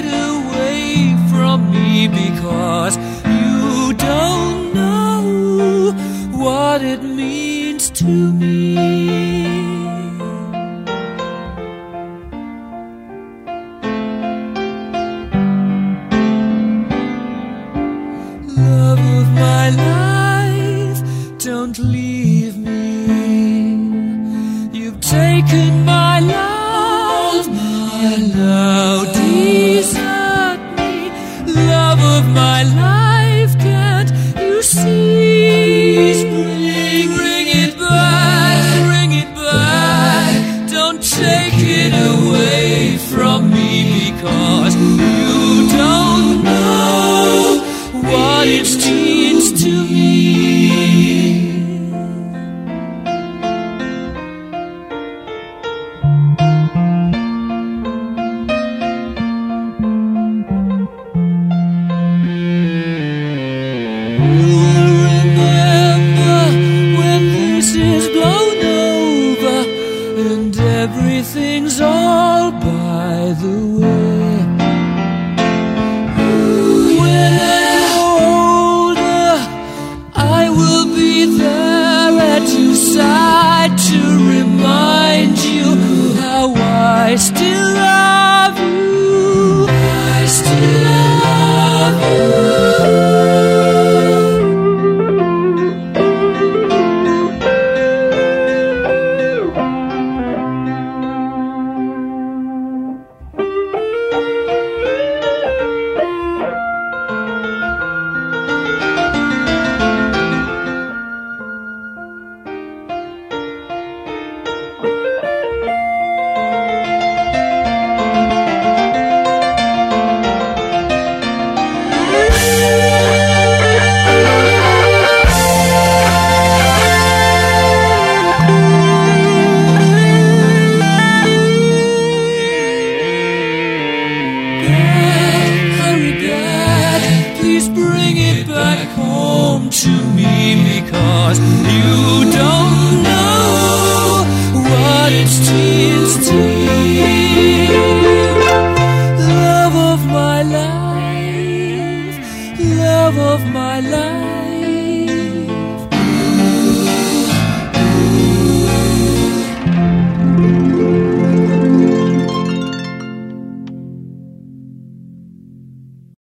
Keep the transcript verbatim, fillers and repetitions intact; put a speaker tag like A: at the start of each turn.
A: it away from me, because you don't know what it means to me. Love of my life, don't leave me. You've taken my love, and now desert me. Love of my life, can't you see? Bring, bring it back, bring it back. Don't take it away from me, because you don't know what it means to me. Remember when this is blown over and everything's all by the way. When I'm older, I will be there at your side to remind you how I still love you. I still love you. Back home to me, because you don't know what it means to me. Love of my life, love of my life.